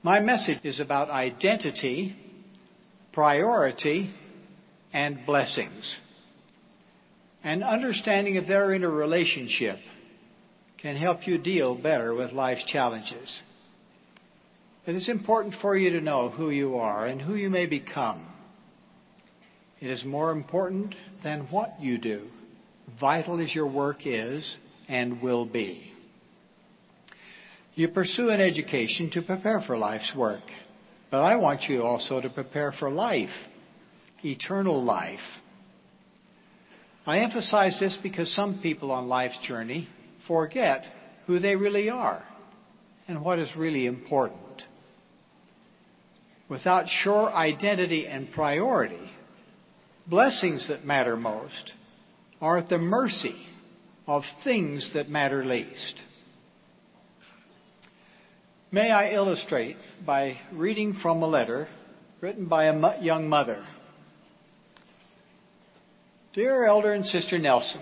My message is about identity, priority, and blessings. An understanding of their interrelationship can help you deal better with life's challenges. It is important for you to know who you are and who you may become. It is more important than what you do, vital as your work is and will be. You pursue an education to prepare for life's work, but I want you also to prepare for life, eternal life. I emphasize this because some people on life's journey forget who they really are and what is really important. Without sure identity and priority, blessings that matter most are at the mercy of things that matter least. May I illustrate by reading from a letter written by a young mother. Dear Elder and Sister Nelson,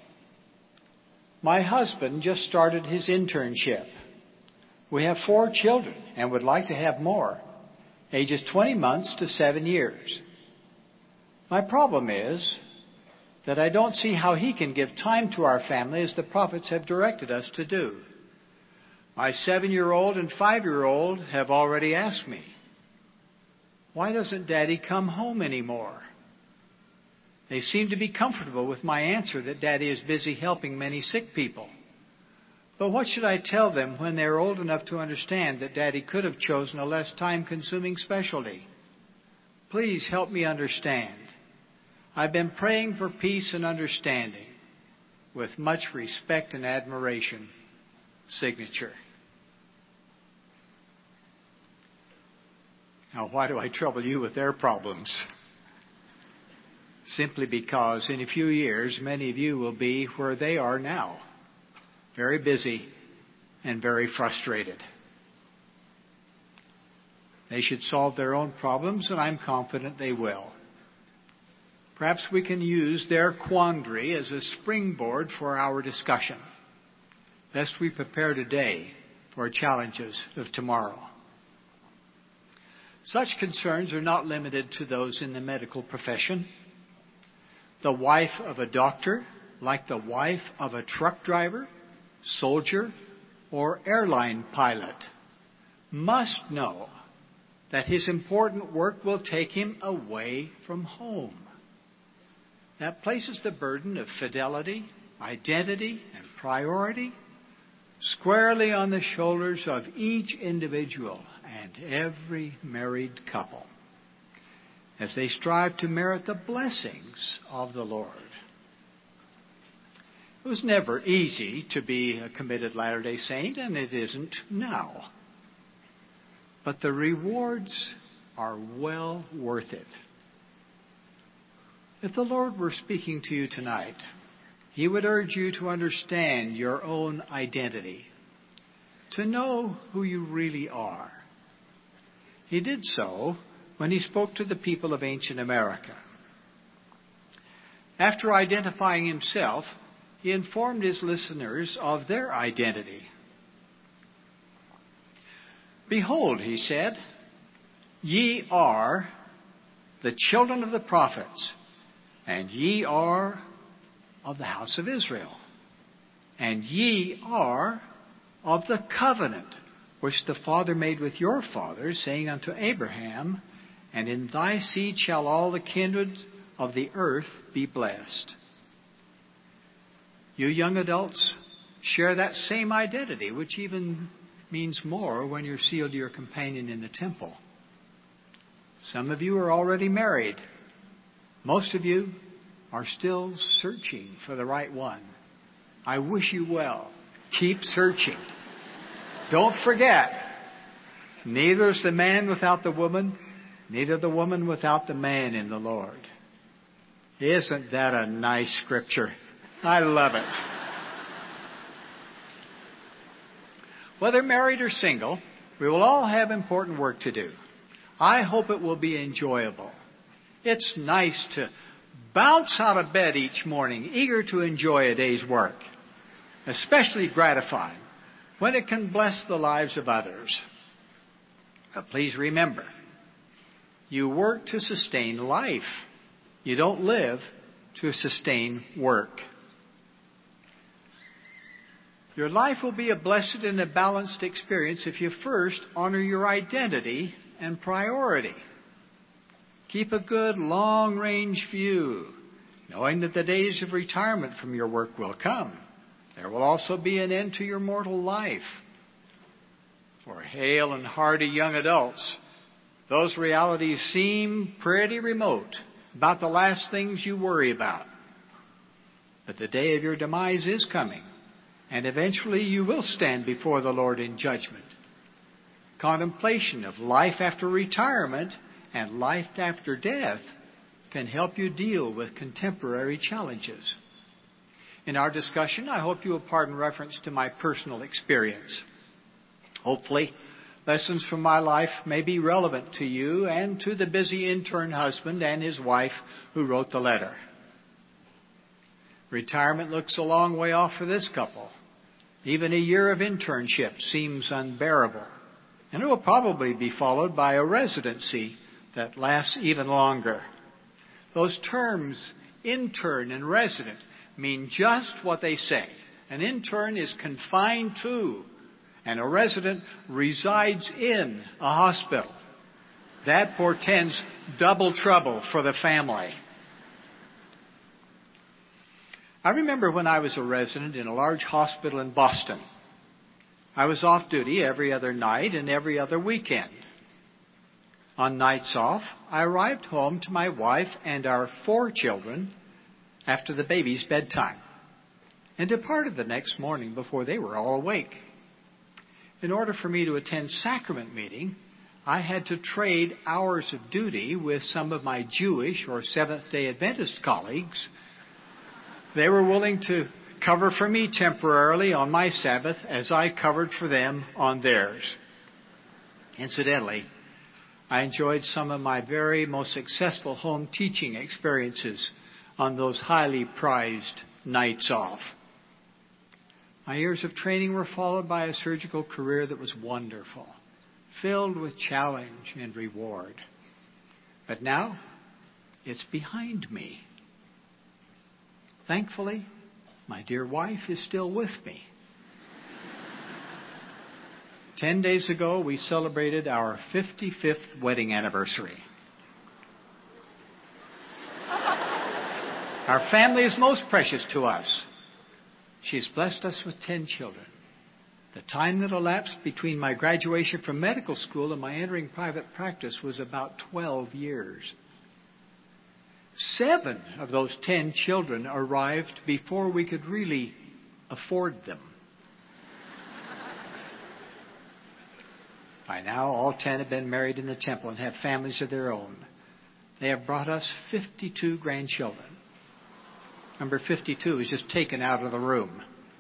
my husband just started his internship. We have 4 children and would like to have more, ages 20 months to 7 years. My problem is that I don't see how he can give time to our family as the prophets have directed us to do. My 7-year-old and 5-year-old have already asked me, why doesn't Daddy come home anymore? They seem to be comfortable with my answer that Daddy is busy helping many sick people. But what should I tell them when they are old enough to understand that Daddy could have chosen a less time-consuming specialty? Please help me understand. I've been praying for peace and understanding. With much respect and admiration. Signature. Now, why do I trouble you with their problems? Simply because in a few years, many of you will be where they are now. Very busy and very frustrated. They should solve their own problems, and I'm confident they will. Perhaps we can use their quandary as a springboard for our discussion, lest we prepare today for challenges of tomorrow. Such concerns are not limited to those in the medical profession. The wife of a doctor, like the wife of a truck driver, soldier, or airline pilot, must know that his important work will take him away from home. That places the burden of fidelity, identity, and priority squarely on the shoulders of each individual and every married couple as they strive to merit the blessings of the Lord. It was never easy to be a committed Latter-day Saint, and it isn't now. But the rewards are well worth it. If the Lord were speaking to you tonight, He would urge you to understand your own identity, to know who you really are. He did so when He spoke to the people of ancient America. After identifying Himself, He informed His listeners of their identity. Behold, He said, ye are the children of the prophets, and ye are of the house of Israel, and ye are of the covenant which the Father made with your fathers, saying unto Abraham, and in thy seed shall all the kindred of the earth be blessed. You young adults share that same identity, which even means more when you're sealed to your companion in the temple. Some of you are already married. Most of you are still searching for the right one. I wish you well. Keep searching. Don't forget, neither is the man without the woman, neither the woman without the man in the Lord. Isn't that a nice scripture? I love it. Whether married or single, we will all have important work to do. I hope it will be enjoyable. It's nice to bounce out of bed each morning, eager to enjoy a day's work, especially gratifying when it can bless the lives of others. But please remember, you work to sustain life. You don't live to sustain work. Your life will be a blessed and a balanced experience if you first honor your identity and priority. Keep a good long-range view, knowing that the days of retirement from your work will come. There will also be an end to your mortal life. For hale and hearty young adults, those realities seem pretty remote, about the last things you worry about. But the day of your demise is coming, and eventually you will stand before the Lord in judgment. Contemplation of life after retirement and life after death can help you deal with contemporary challenges. In our discussion, I hope you will pardon reference to my personal experience. Hopefully, lessons from my life may be relevant to you and to the busy intern husband and his wife who wrote the letter. Retirement looks a long way off for this couple. Even a year of internship seems unbearable. And it will probably be followed by a residency that lasts even longer. Those terms, intern and resident, mean just what they say. An intern is confined to, and a resident resides in a hospital. That portends double trouble for the family. I remember when I was a resident in a large hospital in Boston. I was off duty every other night and every other weekend. On nights off, I arrived home to my wife and our 4 children after the baby's bedtime, and departed the next morning before they were all awake. In order for me to attend sacrament meeting, I had to trade hours of duty with some of my Jewish or Seventh-day Adventist colleagues. They were willing to cover for me temporarily on my Sabbath as I covered for them on theirs. Incidentally, I enjoyed some of my very most successful home teaching experiences on those highly prized nights off. My years of training were followed by a surgical career that was wonderful, filled with challenge and reward. But now, it's behind me. Thankfully, my dear wife is still with me. 10 days ago, we celebrated our 55th wedding anniversary. Our family is most precious to us. She has blessed us with 10 children. The time that elapsed between my graduation from medical school and my entering private practice was about 12 years. 7 of those 10 children arrived before we could really afford them. By now, all 10 have been married in the temple and have families of their own. They have brought us 52 grandchildren. Number 52 is just taken out of the room.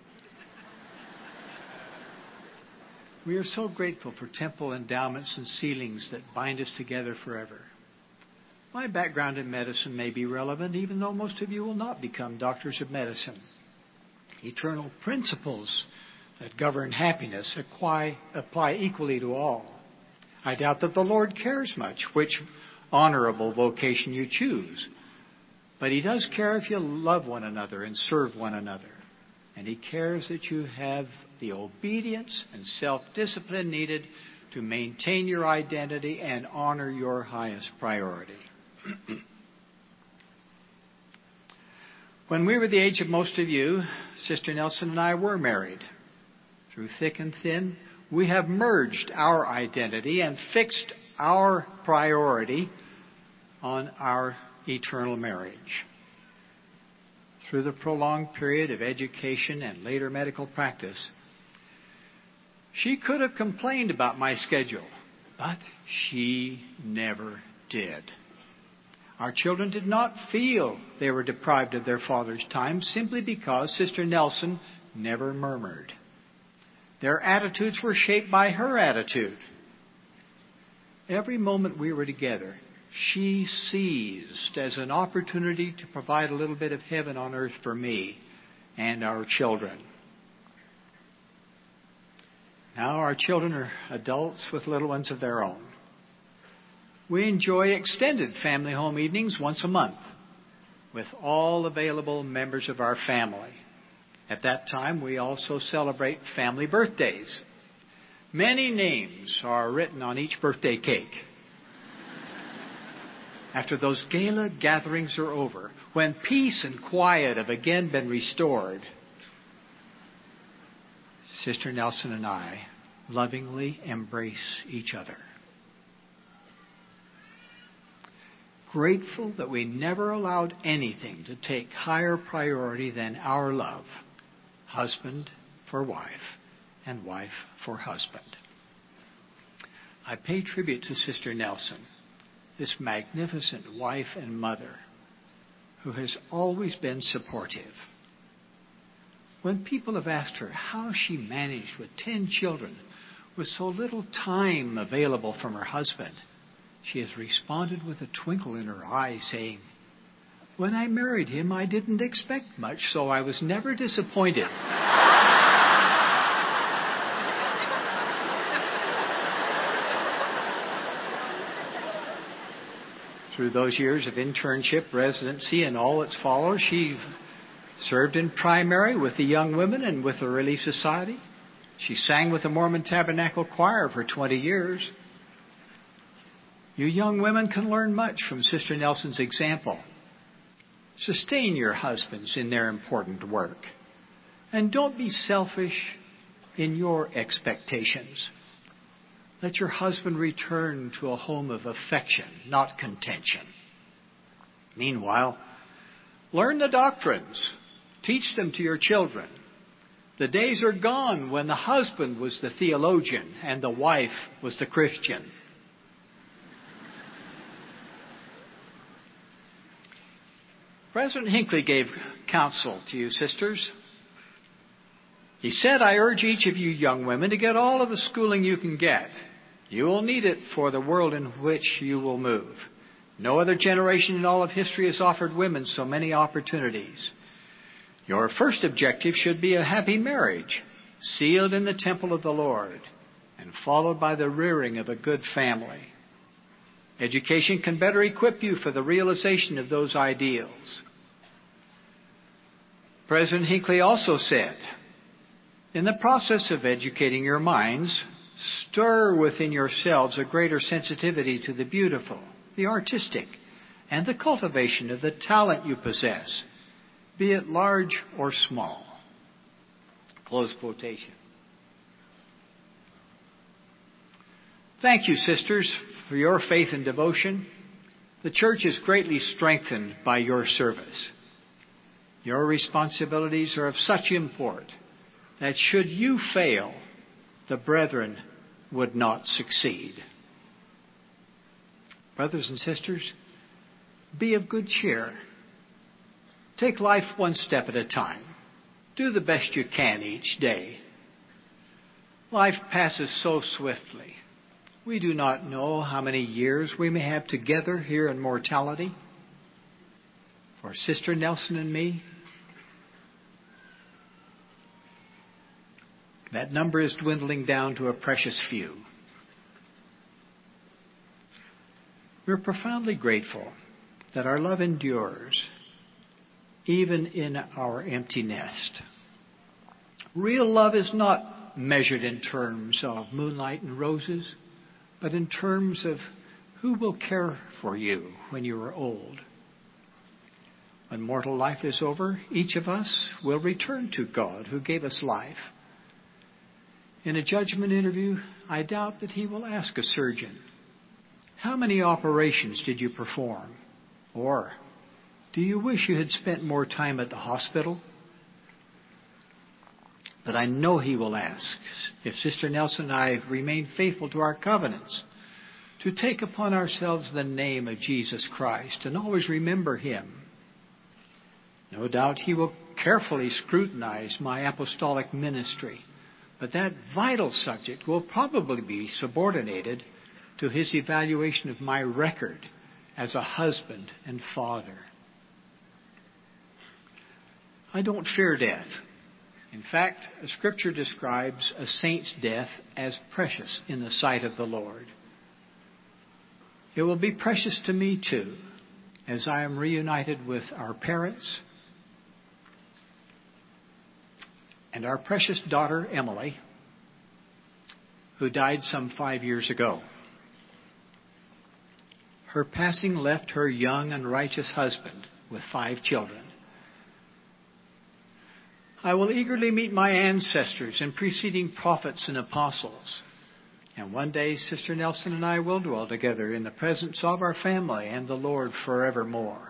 We are so grateful for temple endowments and sealings that bind us together forever. My background in medicine may be relevant, even though most of you will not become doctors of medicine. Eternal principles that govern happiness apply equally to all. I doubt that the Lord cares much which honorable vocation you choose. But He does care if you love one another and serve one another. And He cares that you have the obedience and self-discipline needed to maintain your identity and honor your highest priority. When we were the age of most of you, Sister Nelson and I were married. Through thick and thin, we have merged our identity and fixed our priority on our eternal marriage. Through the prolonged period of education and later medical practice, she could have complained about my schedule, but she never did. Our children did not feel they were deprived of their father's time simply because Sister Nelson never murmured. Their attitudes were shaped by her attitude. Every moment we were together, she seized as an opportunity to provide a little bit of heaven on earth for me and our children. Now our children are adults with little ones of their own. We enjoy extended family home evenings once a month with all available members of our family. At that time, we also celebrate family birthdays. Many names are written on each birthday cake. After those gala gatherings are over, when peace and quiet have again been restored, Sister Nelson and I lovingly embrace each other. Grateful that we never allowed anything to take higher priority than our love, husband for wife and wife for husband. I pay tribute to Sister Nelson, this magnificent wife and mother who has always been supportive. When people have asked her how she managed with 10 children with so little time available from her husband, she has responded with a twinkle in her eye, saying, "When I married him, I didn't expect much, so I was never disappointed." Through those years of internship, residency, and all its followers, she served in primary with the young women and with the Relief Society. She sang with the Mormon Tabernacle Choir for 20 years. You young women can learn much from Sister Nelson's example. Sustain your husbands in their important work. And don't be selfish in your expectations. Let your husband return to a home of affection, not contention. Meanwhile, learn the doctrines. Teach them to your children. The days are gone when the husband was the theologian and the wife was the Christian. President Hinckley gave counsel to you, sisters. He said, "I urge each of you young women to get all of the schooling you can get. You will need it for the world in which you will move. No other generation in all of history has offered women so many opportunities. Your first objective should be a happy marriage, sealed in the temple of the Lord, and followed by the rearing of a good family. Education can better equip you for the realization of those ideals." President Hinckley also said, "In the process of educating your minds, stir within yourselves a greater sensitivity to the beautiful, the artistic, and the cultivation of the talent you possess, be it large or small." Close quotation. Thank you, sisters, for your faith and devotion. The church is greatly strengthened by your service. Your responsibilities are of such import that should you fail, the brethren would not succeed. Brothers and sisters, be of good cheer. Take life one step at a time. Do the best you can each day. Life passes so swiftly. We do not know how many years we may have together here in mortality. For Sister Nelson and me, that number is dwindling down to a precious few. We're profoundly grateful that our love endures, even in our empty nest. Real love is not measured in terms of moonlight and roses, but in terms of who will care for you when you are old. When mortal life is over, each of us will return to God who gave us life. In a judgment interview, I doubt that he will ask a surgeon, "How many operations did you perform?" Or, "Do you wish you had spent more time at the hospital?" But I know he will ask if Sister Nelson and I remain faithful to our covenants, to take upon ourselves the name of Jesus Christ and always remember him. No doubt he will carefully scrutinize my apostolic ministry, but that vital subject will probably be subordinated to his evaluation of my record as a husband and father. I don't fear death. In fact, Scripture describes a saint's death as precious in the sight of the Lord. It will be precious to me too, as I am reunited with our parents and our precious daughter, Emily, who died some 5 years ago. Her passing left her young and righteous husband with 5 children. I will eagerly meet my ancestors and preceding prophets and apostles. And one day, Sister Nelson and I will dwell together in the presence of our family and the Lord forevermore.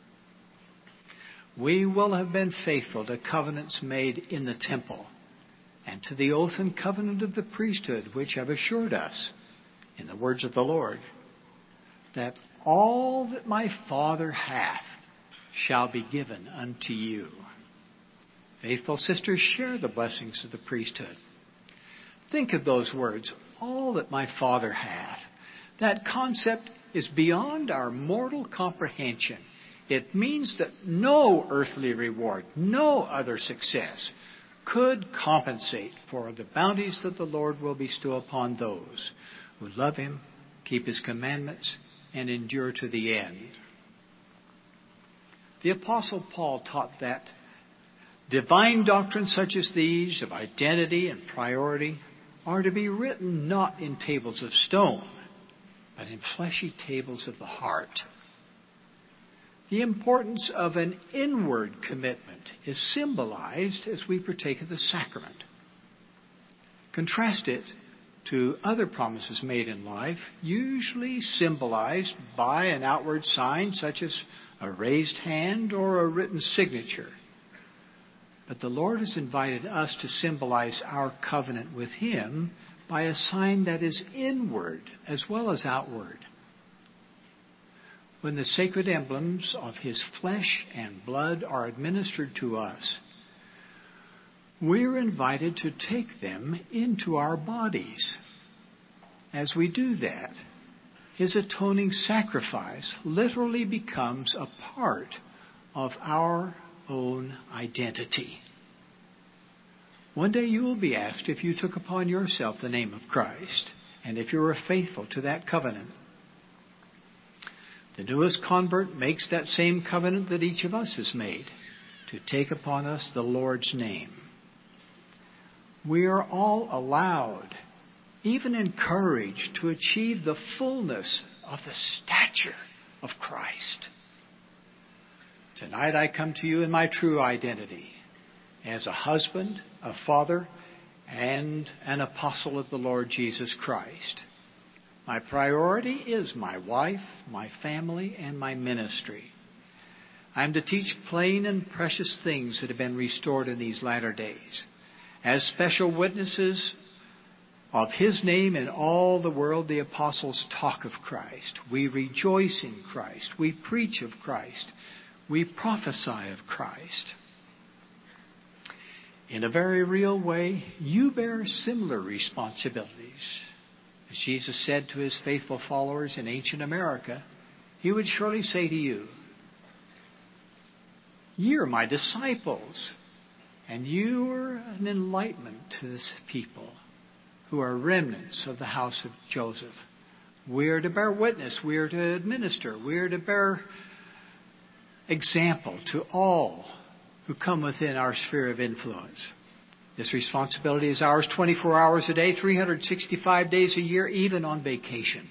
We will have been faithful to covenants made in the temple and to the oath and covenant of the priesthood, which have assured us, in the words of the Lord, that all that my Father hath shall be given unto you. Faithful sisters, share the blessings of the priesthood. Think of those words, all that my Father hath. That concept is beyond our mortal comprehension. It means that no earthly reward, no other success could compensate for the bounties that the Lord will bestow upon those who love Him, keep His commandments, and endure to the end. The Apostle Paul taught that divine doctrines such as these of identity and priority are to be written not in tables of stone, but in fleshy tables of the heart. The importance of an inward commitment is symbolized as we partake of the sacrament. Contrast it to other promises made in life, usually symbolized by an outward sign such as a raised hand or a written signature. But the Lord has invited us to symbolize our covenant with Him by a sign that is inward as well as outward. When the sacred emblems of His flesh and blood are administered to us, we're invited to take them into our bodies. As we do that, His atoning sacrifice literally becomes a part of our own identity. One day you will be asked if you took upon yourself the name of Christ, and if you were faithful to that covenant. The newest convert makes that same covenant that each of us has made, to take upon us the Lord's name. We are all allowed, even encouraged, to achieve the fullness of the stature of Christ. Tonight I come to you in my true identity, as a husband, a father, and an apostle of the Lord Jesus Christ. My priority is my wife, my family, and my ministry. I am to teach plain and precious things that have been restored in these latter days. As special witnesses of His name in all the world, the apostles talk of Christ. We rejoice in Christ. We preach of Christ. We prophesy of Christ. In a very real way, you bear similar responsibilities. As Jesus said to His faithful followers in ancient America, He would surely say to you, "Ye are my disciples, and you are an enlightenment to this people who are remnants of the house of Joseph." We are to bear witness. We are to administer. We are to bear example to all who come within our sphere of influence. This responsibility is ours 24 hours a day, 365 days a year, even on vacation.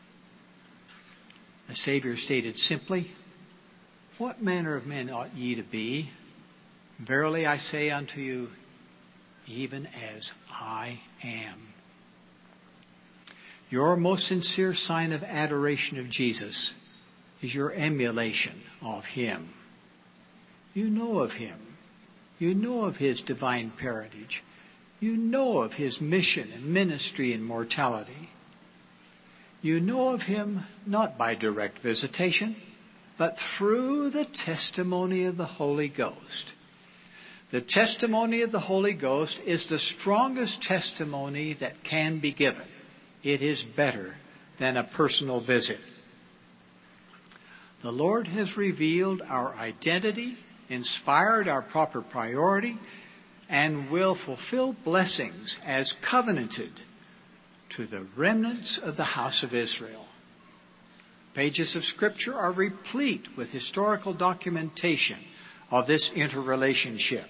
The Savior stated simply, "What manner of men ought ye to be? Verily I say unto you, even as I am." Your most sincere sign of adoration of Jesus is your emulation of Him. You know of Him. You know of His divine parentage. You know of His mission and ministry and mortality. You know of Him not by direct visitation, but through the testimony of the Holy Ghost. The testimony of the Holy Ghost is the strongest testimony that can be given. It is better than a personal visit. The Lord has revealed our identity, inspired our proper priority, and will fulfill blessings as covenanted to the remnants of the house of Israel. Pages of Scripture are replete with historical documentation of this interrelationship.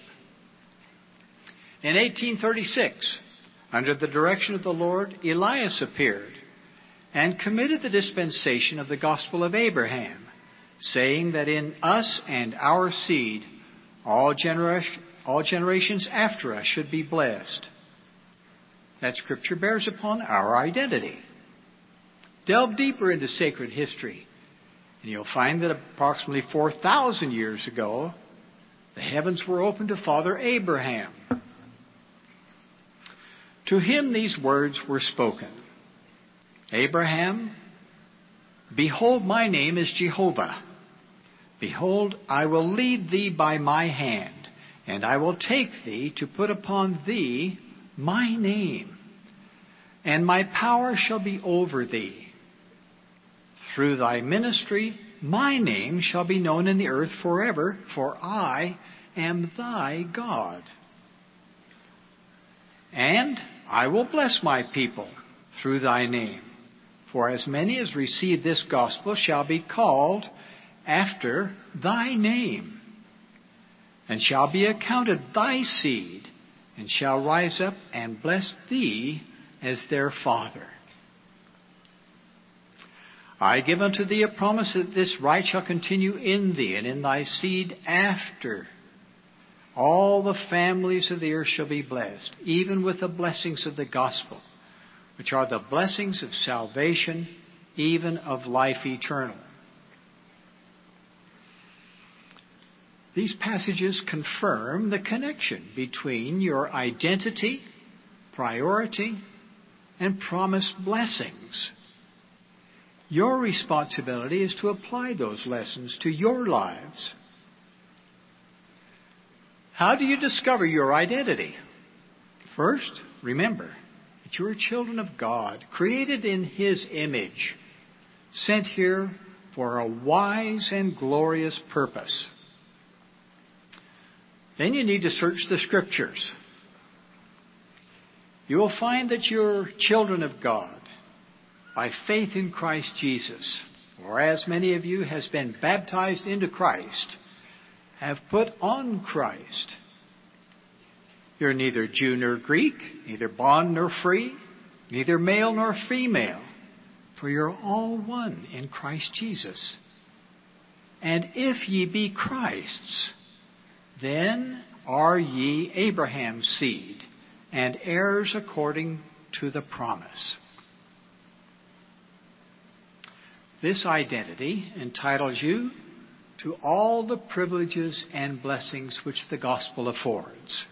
In 1836, under the direction of the Lord, Elias appeared and committed the dispensation of the gospel of Abraham, saying that in us and our seed all generations after us should be blessed. That Scripture bears upon our identity. Delve deeper into sacred history, and you'll find that approximately 4,000 years ago, the heavens were opened to Father Abraham. To him these words were spoken. Abraham, behold, my name is Jehovah. Behold, I will lead thee by my hand, and I will take thee to put upon thee my name, and my power shall be over thee. Through thy ministry, my name shall be known in the earth forever, for I am thy God. And I will bless my people through thy name. For as many as receive this gospel shall be called after thy name, and shall be accounted thy seed, and shall rise up and bless thee as their father. I give unto thee a promise that this right shall continue in thee and in thy seed after. All the families of the earth shall be blessed, even with the blessings of the gospel, which are the blessings of salvation, even of life eternal. These passages confirm the connection between your identity, priority, and promised blessings. Your responsibility is to apply those lessons to your lives. How do you discover your identity? First, remember that you are children of God, created in His image, sent here for a wise and glorious purpose. Then you need to search the Scriptures. You will find that you're children of God by faith in Christ Jesus, or as many of you has been baptized into Christ, have put on Christ. You're neither Jew nor Greek, neither bond nor free, neither male nor female, for you're all one in Christ Jesus. And if ye be Christ's, then are ye Abraham's seed, and heirs according to the promise. This identity entitles you to all the privileges and blessings which the gospel affords.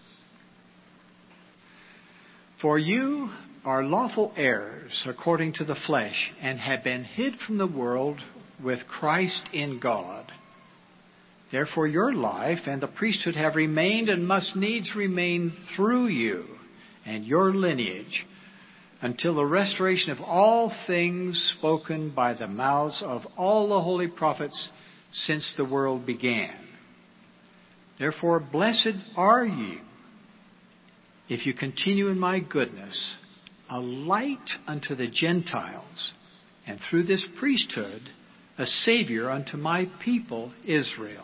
For you are lawful heirs according to the flesh, and have been hid from the world with Christ in God. Therefore your life and the priesthood have remained and must needs remain through you and your lineage, until the restoration of all things spoken by the mouths of all the holy prophets since the world began. Therefore, blessed are you, if you continue in my goodness, a light unto the Gentiles, and through this priesthood, a Savior unto my people Israel.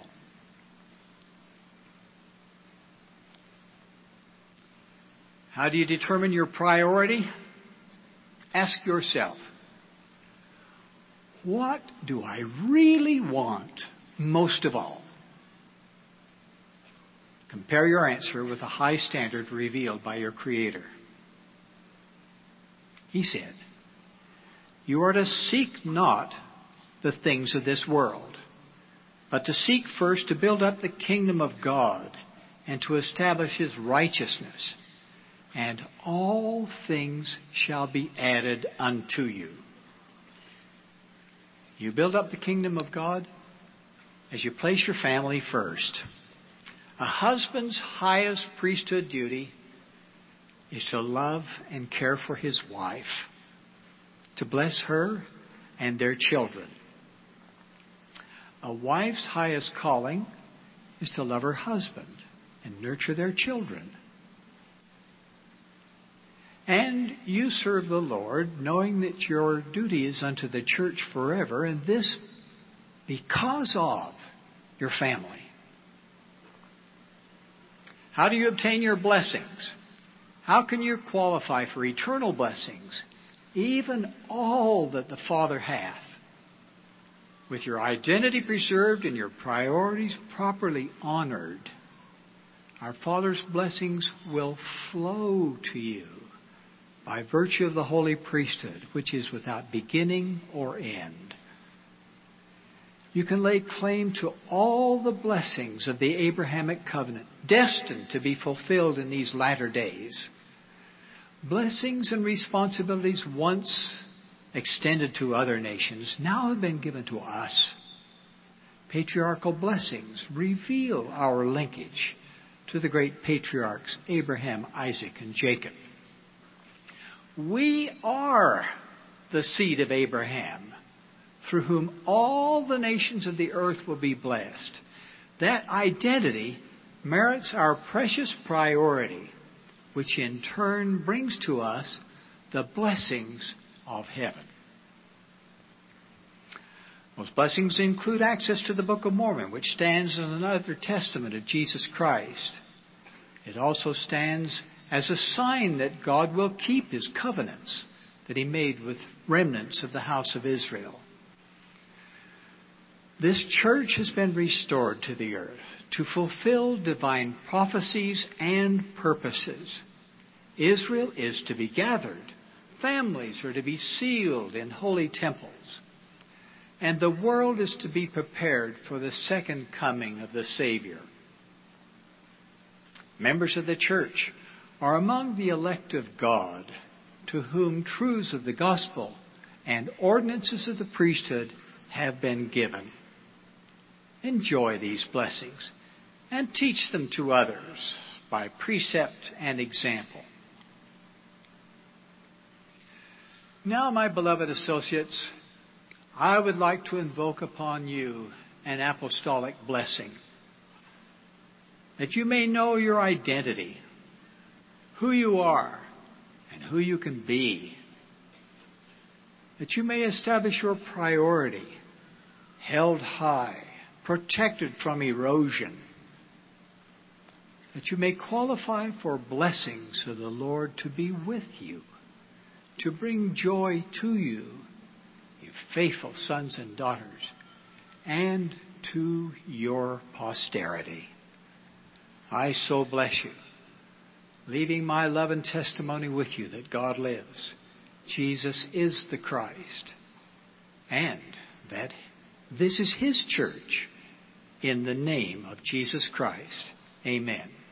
How do you determine your priority? Ask yourself, what do I really want most of all? Compare your answer with the high standard revealed by your Creator. He said, you are to seek not the things of this world, but to seek first to build up the kingdom of God and to establish His righteousness. And all things shall be added unto you. You build up the kingdom of God as you place your family first. A husband's highest priesthood duty is to love and care for his wife, to bless her and their children. A wife's highest calling is to love her husband and nurture their children. And you serve the Lord, knowing that your duty is unto the church forever, and this because of your family. How do you obtain your blessings? How can you qualify for eternal blessings, even all that the Father hath? With your identity preserved and your priorities properly honored, our Father's blessings will flow to you by virtue of the holy priesthood, which is without beginning or end. You can lay claim to all the blessings of the Abrahamic covenant, destined to be fulfilled in these latter days. Blessings and responsibilities once extended to other nations now have been given to us. Patriarchal blessings reveal our linkage to the great patriarchs Abraham, Isaac, and Jacob. We are the seed of Abraham, through whom all the nations of the earth will be blessed. That identity merits our precious priority, which in turn brings to us the blessings of heaven. Those blessings include access to the Book of Mormon, which stands as another testament of Jesus Christ. It also stands as a sign that God will keep His covenants that He made with remnants of the house of Israel. This church has been restored to the earth to fulfill divine prophecies and purposes. Israel is to be gathered. Families are to be sealed in holy temples. And the world is to be prepared for the second coming of the Savior. Members of the church are among the elect of God, to whom truths of the gospel and ordinances of the priesthood have been given. Enjoy these blessings and teach them to others by precept and example. Now, my beloved associates, I would like to invoke upon you an apostolic blessing, that you may know your identity, who you are, and who you can be, that you may establish your priority, held high, protected from erosion, that you may qualify for blessings of the Lord to be with you, to bring joy to you, you faithful sons and daughters, and to your posterity. I so bless you, leaving my love and testimony with you that God lives, Jesus is the Christ, and that this is His church, in the name of Jesus Christ. Amen.